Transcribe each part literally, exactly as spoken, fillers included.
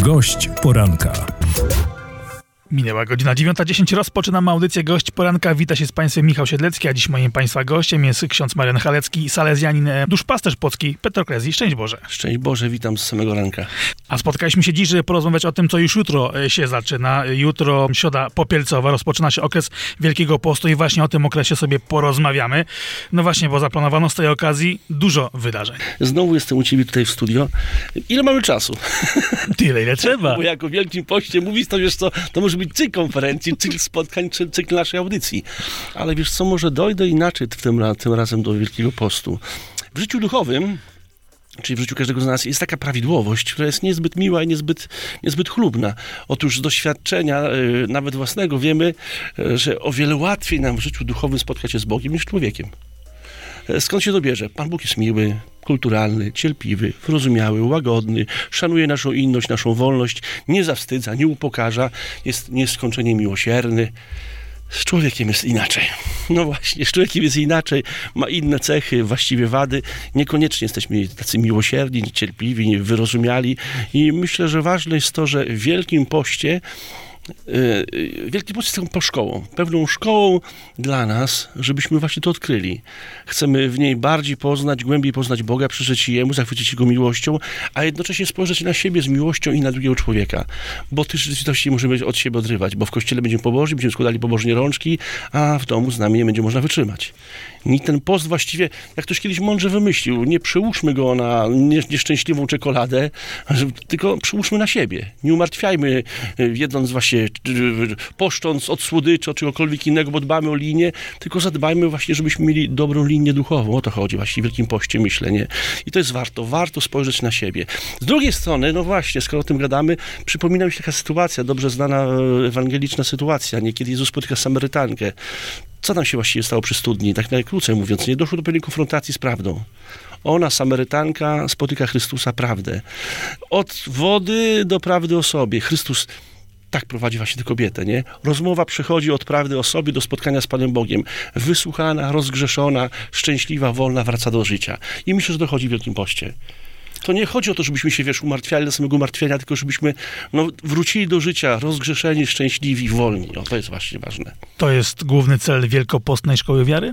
Gość poranka. Minęła godzina dziewiąta dziesięć, rozpoczynamy audycję Gość Poranka. Wita się z Państwem Michał Siedlecki, a dziś moim Państwa gościem jest ksiądz Marian Halecki, salezjanin, duszpasterz płocki Petroklezji. Szczęść Boże. Szczęść Boże, witam z samego ranka. A spotkaliśmy się dziś, żeby porozmawiać o tym, co już jutro się zaczyna. Jutro środa popielcowa, rozpoczyna się okres Wielkiego Postu i właśnie o tym okresie sobie porozmawiamy. No właśnie, bo zaplanowano z tej okazji dużo wydarzeń. Znowu jestem u Ciebie tutaj w studio. Ile mamy czasu? Tyle, ile trzeba. Bo jak o Wielkim Poście mówisz, to wiesz co, to może być cykl konferencji, cykl spotkań, cykl naszej audycji. Ale wiesz co, może dojdę inaczej tym, tym razem do Wielkiego Postu. W życiu duchowym, czyli w życiu każdego z nas, jest taka prawidłowość, która jest niezbyt miła i niezbyt, niezbyt chlubna. Otóż z doświadczenia, yy, nawet własnego, wiemy, yy, że o wiele łatwiej nam w życiu duchowym spotkać się z Bogiem niż z człowiekiem. Skąd się to bierze? Pan Bóg jest miły, kulturalny, cierpliwy, wyrozumiały, łagodny, szanuje naszą inność, naszą wolność, nie zawstydza, nie upokarza, jest nieskończenie miłosierny. Z człowiekiem jest inaczej. No właśnie, z człowiekiem jest inaczej, ma inne cechy, właściwie wady. Niekoniecznie jesteśmy tacy miłosierni, cierpliwi, wyrozumiali i myślę, że ważne jest to, że w Wielkim Poście Wielki Post jest taką szkołą, pewną szkołą dla nas, żebyśmy właśnie to odkryli. Chcemy w niej bardziej poznać, głębiej poznać Boga, przyjrzeć Jemu, zachwycić Jego miłością, a jednocześnie spojrzeć na siebie z miłością i na drugiego człowieka. Bo tych rzeczywistości możemy od siebie odrywać, bo w kościele będziemy pobożni, będziemy składali pobożnie rączki, a w domu z nami nie będzie można wytrzymać. I ten post właściwie, jak ktoś kiedyś mądrze wymyślił, nie przyłóżmy go na nieszczęśliwą czekoladę, tylko przyłóżmy na siebie. Nie umartwiajmy, jedząc właśnie, poszcząc od słodyczy, czy czegokolwiek innego, bo dbamy o linię, tylko zadbajmy właśnie, żebyśmy mieli dobrą linię duchową. O to chodzi właśnie w Wielkim Poście, myślę, nie? I to jest warto, warto spojrzeć na siebie. Z drugiej strony, no właśnie, skoro o tym gadamy, przypomina mi się taka sytuacja, dobrze znana ewangeliczna sytuacja, nie? Kiedy Jezus spotyka Samarytankę. Co tam się właściwie stało przy studni? Tak najkrócej mówiąc, nie doszło do pewnej konfrontacji z prawdą. Ona, Samarytanka, spotyka Chrystusa prawdę. Od wody do prawdy o sobie. Chrystus tak prowadzi właśnie tę kobietę, nie? Rozmowa przechodzi od prawdy o sobie do spotkania z Panem Bogiem. Wysłuchana, rozgrzeszona, szczęśliwa, wolna, wraca do życia. I myślę, że dochodzi w Wielkim Poście. To nie chodzi o to, żebyśmy się, wiesz, umartwiali do samego umartwienia, tylko żebyśmy no, wrócili do życia rozgrzeszeni, szczęśliwi, wolni. O, to jest właśnie ważne. To jest główny cel Wielkopostnej Szkoły Wiary?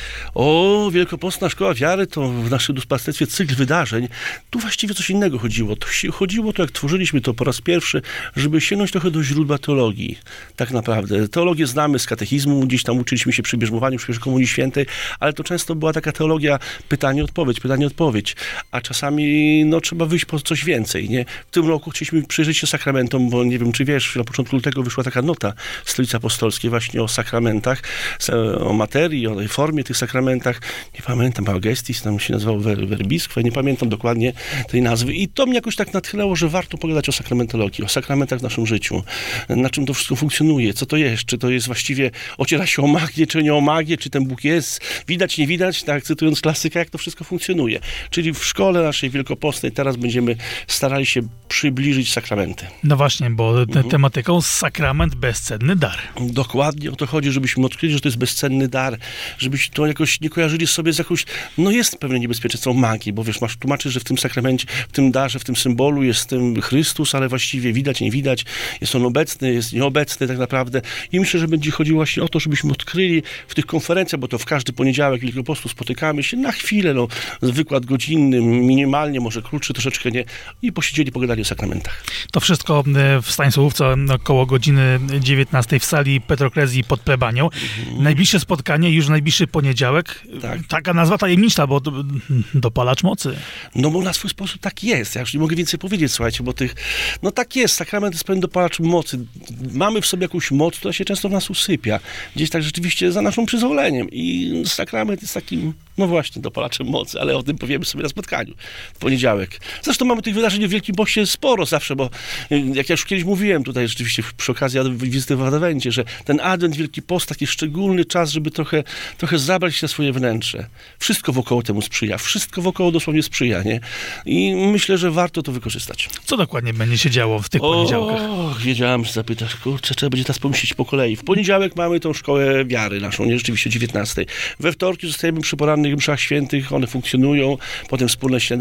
O, Wielkopostna Szkoła Wiary to w naszym duszpasterstwie cykl wydarzeń. Tu właściwie coś innego chodziło. To się chodziło to, jak tworzyliśmy to po raz pierwszy, żeby sięgnąć trochę do źródła teologii. Tak naprawdę. Teologię znamy z katechizmu, gdzieś tam uczyliśmy się przy bierzmowaniu, przy pierwszej Komunii Świętej, ale to często była taka teologia pytanie-odpowiedź, pytanie-odpowiedź. A czasami no trzeba wyjść po coś więcej, nie? W tym roku chcieliśmy przyjrzeć się sakramentom, bo nie wiem, czy wiesz, na początku lutego wyszła taka nota Stolicy Apostolskiej właśnie o sakramentach, o materii, o tej formie tych sakramentach. Nie pamiętam, Gestis, tam się nazywał Verbiskwe, nie pamiętam dokładnie tej nazwy. I to mnie jakoś tak natchnęło, że warto pogadać o sakramentologii, o sakramentach w naszym życiu, na czym to wszystko funkcjonuje, co to jest, czy to jest właściwie, ociera się o magię, czy nie o magię, czy ten Bóg jest, widać, nie widać, tak, cytując klasyka, jak to wszystko funkcjonuje. Czyli w szkole naszej Wielkopostnej teraz będziemy starali się przybliżyć sakramenty. No właśnie, bo te, mhm. tematyką sakrament, bezcenny dar. Dokładnie o to chodzi, żebyśmy odkryli, że to jest bezcenny dar, żebyśmy to jakoś nie kojarzyli sobie z jakąś, no jest pewne niebezpieczeństwo magii, bo wiesz, masz tłumaczyć, że w tym sakramencie, w tym darze, w tym symbolu jest tym Chrystus, ale właściwie widać, nie widać, jest on obecny, jest nieobecny tak naprawdę. I myślę, że będzie chodziło właśnie o to, żebyśmy odkryli w tych konferencjach, bo to w każdy poniedziałek Wielkiego Postu spotykamy się na chwilę, no, wykład godzinny, minimalnie, może krótszy, troszeczkę nie, i posiedzieli, pogadali o sakramentach. To wszystko w Stanisławówce około godziny dziewiętnastej w sali Petroklezji pod plebanią. Mhm. Najbliższe spotkanie, już najbliższy poniedziałek. Tak. Taka nazwa tajemnicza, bo do, dopalacz mocy. No bo na swój sposób tak jest. Ja już nie mogę więcej powiedzieć, słuchajcie, bo tych, no tak jest, sakrament jest pewien dopalacz mocy. Mamy w sobie jakąś moc, która się często w nas usypia. Gdzieś tak rzeczywiście za naszym przyzwoleniem. I sakrament jest takim, no właśnie, dopalaczem mocy, ale o tym powiemy sobie na spotkaniu w poniedziałek. Zresztą mamy tych wydarzeń w Wielkim Poście sporo zawsze, bo jak ja już kiedyś mówiłem tutaj rzeczywiście przy okazji wizyty w Adwencie, że ten Adwent, Wielki Post, taki szczególny czas, żeby trochę, trochę zabrać się na swoje wnętrze. Wszystko wokoło temu sprzyja. Wszystko wokoło dosłownie sprzyja, nie? I myślę, że warto to wykorzystać. Co dokładnie będzie się działo w tych o, poniedziałkach? O, wiedziałem, że zapytasz. Kurczę, trzeba będzie teraz pomyśleć po kolei. W poniedziałek mamy tą szkołę wiary naszą, nie? Rzeczywiście o dziewiętnastej. We wtorki zostajemy przy porannych mszach świętych, one funkcjonują, potem wspólne śniadanie, wieczorem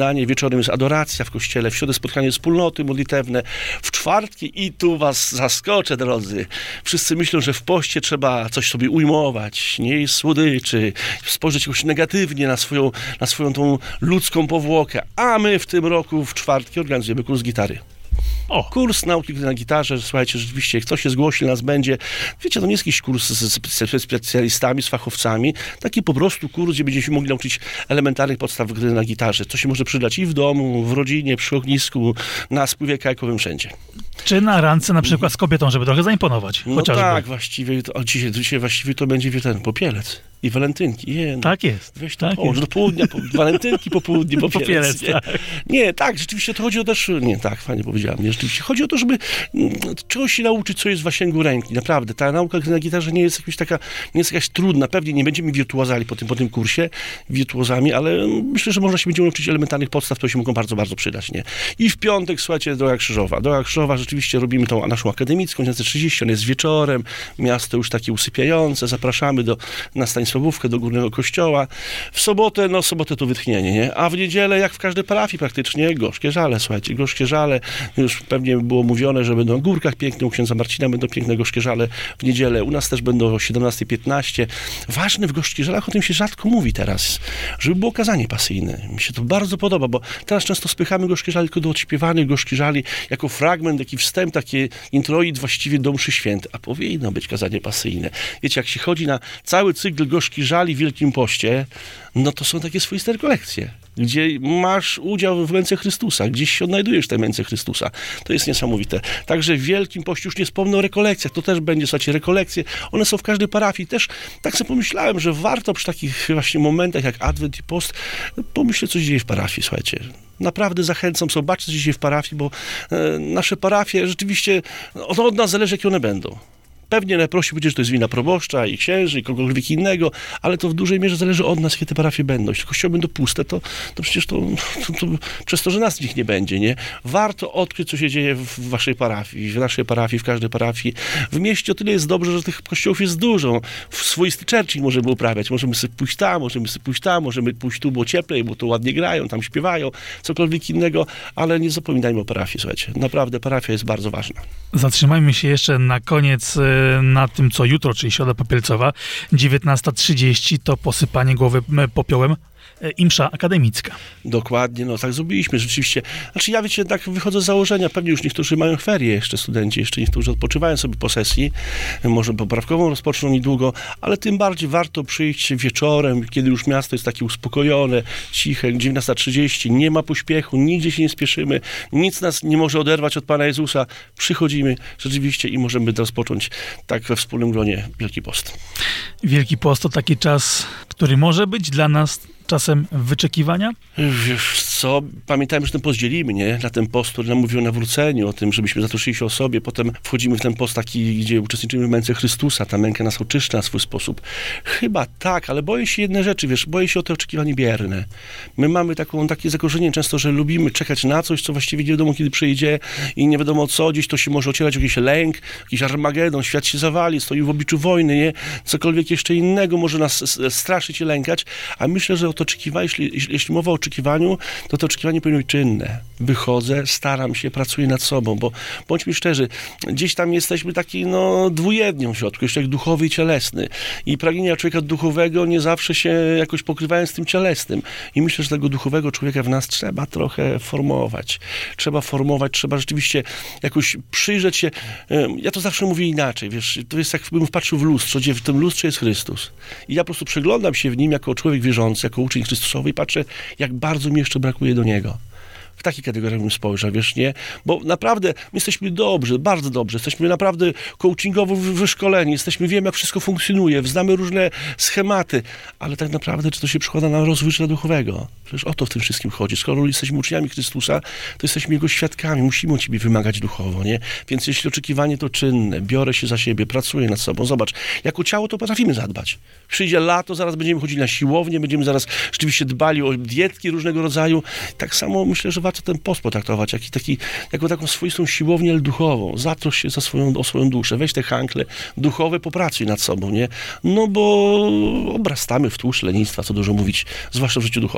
wieczorem jest adoracja w kościele, w środę spotkanie wspólnoty modlitewne, w czwartki i tu was zaskoczę, drodzy. Wszyscy myślą, że w poście trzeba coś sobie ujmować, nie jeść słodyczy, spojrzeć jakoś negatywnie na swoją, na swoją tą ludzką powłokę, a my w tym roku w czwartki organizujemy kurs gitary. O. Kurs nauki na gitarze, słuchajcie, rzeczywiście, kto się zgłosi, nas będzie. Wiecie, to nie jest jakiś kurs ze specjalistami, z fachowcami, taki po prostu kurs, gdzie będziemy się mogli nauczyć elementarnych podstaw gry na gitarze, co się może przydać i w domu, w rodzinie, przy ognisku, na spływie kajkowym, wszędzie. Czy na randce na przykład z kobietą, żeby trochę zaimponować? No chociażby. Tak, właściwie, to, dzisiaj, dzisiaj właściwie to będzie ten popielec. I walentynki. Je, no. Tak jest. Weź to tak połóż, do południa, po, walentynki, po południu, popielec. popielec nie? Tak. nie, tak, rzeczywiście to chodzi o też, nie, tak, fajnie powiedziałem, nie, rzeczywiście chodzi o to, żeby m, czegoś się nauczyć, co jest w zasięgu ręki, naprawdę. Ta nauka na gitarze nie jest jakaś taka, nie jest jakaś trudna, pewnie nie będziemy wirtuozali po tym, po tym kursie, wirtuozami, ale myślę, że można się będzie nauczyć elementarnych podstaw, które się mogą bardzo, bardzo przydać, nie. I w piątek, słuchajcie, Droga Krzyżowa. Droga Krzyżowa, rzeczywiście robimy tą naszą akademicką, dziewiętnaście trzydzieści, on jest wieczorem, miasto już takie usypiające, zapraszamy do, na Stanisławówkę, do Górnego Kościoła. W sobotę, no sobotę to wytchnienie, nie? A w niedzielę, jak w każdej parafii praktycznie, gorzkie żale, słuchajcie, gorzkie żale. Już pewnie było mówione, że będą w Górkach piękne, u księdza Marcina będą piękne gorzkie żale w niedzielę. U nas też będą o siedemnasta piętnaście. Ważne w gorzkich żalach, o tym się rzadko mówi teraz, żeby było kazanie pasyjne. Mi się to bardzo podoba, bo teraz często spychamy gorzkie żale tylko do odśpiewanych gorzkich żali jako fragment, taki wstęp, taki introid właściwie do mszy świętej. A powinno być kazanie pasyjne. Wiecie, jak się chodzi na cały cykl gorzkich żali w Wielkim Poście, no to są takie swoiste rekolekcje, gdzie masz udział w męce Chrystusa, gdzieś się odnajdujesz w tej męce Chrystusa. To jest niesamowite. Także w Wielkim Poście już nie wspomnę o rekolekcjach, to też będzie, słuchajcie, rekolekcje. One są w każdej parafii. Też tak sobie pomyślałem, że warto przy takich właśnie momentach jak Adwent i Post pomyśleć, co się dzieje w parafii, słuchajcie. Naprawdę zachęcam, zobaczcie, co się dzieje w parafii, bo e, nasze parafie rzeczywiście, od, od nas zależy, jakie one będą. Pewnie najprościej powiedzieć, że to jest wina proboszcza i księży i kogokolwiek innego, ale to w dużej mierze zależy od nas, jakie te parafie będą. Jeśli kościoły będą puste, to, to przecież to, to, to przez to, że nas w nich nie będzie, nie? Warto odkryć, co się dzieje w waszej parafii, w naszej parafii, w każdej parafii. W mieście o tyle jest dobrze, że tych kościołów jest dużo. W swoisty churching możemy uprawiać. Możemy sobie pójść tam, możemy sobie pójść tam, możemy pójść tu, bo cieplej, bo to ładnie grają, tam śpiewają, cokolwiek innego, ale nie zapominajmy o parafii, słuchajcie. Naprawdę parafia jest bardzo ważna. Zatrzymajmy się jeszcze na koniec na tym, co jutro, czyli Środa Popielcowa, dziewiętnasta trzydzieści, to posypanie głowy popiołem i msza akademicka. Dokładnie, no tak zrobiliśmy, rzeczywiście. Znaczy ja, wiecie, tak wychodzę z założenia, pewnie już niektórzy mają ferie jeszcze, studenci, jeszcze niektórzy odpoczywają sobie po sesji, może poprawkową rozpoczną niedługo, ale tym bardziej warto przyjść wieczorem, kiedy już miasto jest takie uspokojone, ciche, dziewiętnasta trzydzieści, nie ma pośpiechu, nigdzie się nie spieszymy, nic nas nie może oderwać od Pana Jezusa. Przychodzimy rzeczywiście i możemy rozpocząć tak we wspólnym gronie Wielki Post. Wielki Post to taki czas, który może być dla nas czasem wyczekiwania? Wiesz co, pamiętajmy, że ten post dzielimy, nie? Na ten post, który nam mówi o nawróceniu, o tym, żebyśmy zatroszczyli się o sobie, potem wchodzimy w ten post taki, gdzie uczestniczymy w męce Chrystusa, ta męka nas oczyszcza na swój sposób. Chyba tak, ale boję się jednej rzeczy, wiesz, boję się o te oczekiwanie bierne. My mamy taką, takie zakorzenienie często, że lubimy czekać na coś, co właściwie nie wiadomo, kiedy przyjdzie i nie wiadomo co, gdzieś to się może ocierać jakiś lęk, jakiś Armagedon, świat się zawali, stoi w obliczu wojny, nie? Cokolwiek jeszcze innego może nas straszyć i lękać, a myślę, że to oczekiwanie, jeśli, jeśli mowa o oczekiwaniu, to to oczekiwanie powinno być czynne. Wychodzę, staram się, pracuję nad sobą, bo bądźmy szczerzy, gdzieś tam jesteśmy taki, no, dwujednią w środku, jeszcze jak duchowy i cielesny. I pragnienia człowieka duchowego nie zawsze się jakoś pokrywają z tym cielesnym. I myślę, że tego duchowego człowieka w nas trzeba trochę formować. Trzeba formować, trzeba rzeczywiście jakoś przyjrzeć się. Ja to zawsze mówię inaczej, wiesz, to jest jakbym patrzył w lustrze, gdzie w tym lustrze jest Chrystus. I ja po prostu przeglądam się w nim jako człowiek wierzący, jako uczeń Chrystusowy i patrzę, jak bardzo mi jeszcze brakuje do Niego. W takiej kategorii bym spojrzał, wiesz, nie? Bo naprawdę my jesteśmy dobrzy, bardzo dobrzy, jesteśmy naprawdę coachingowo wyszkoleni, jesteśmy, wiemy, jak wszystko funkcjonuje, znamy różne schematy, ale tak naprawdę, czy to się przekłada na rozwój życia duchowego? Przecież o to w tym wszystkim chodzi. Skoro jesteśmy uczniami Chrystusa, to jesteśmy Jego świadkami, musimy od Ciebie wymagać duchowo, nie? Więc jeśli oczekiwanie to czynne, biorę się za siebie, pracuję nad sobą, zobacz, jako ciało to potrafimy zadbać. Przyjdzie lato, zaraz będziemy chodzili na siłownię, będziemy zaraz rzeczywiście dbali o dietki różnego rodzaju. Tak samo myślę, że warto ten post potraktować, jak taki, jako taką swoistą siłownię, ale duchową. Zatrosz się za swoją, o swoją duszę. Weź te hankle duchowe, popracuj nad sobą, nie? No bo obrastamy w tłuszcz lenistwa, co dużo mówić, zwłaszcza w życiu duchowym.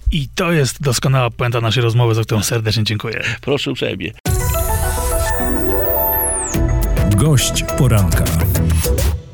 I to jest doskonała puenta naszej rozmowy, za którą serdecznie dziękuję. Proszę uprzejmie. Gość poranka.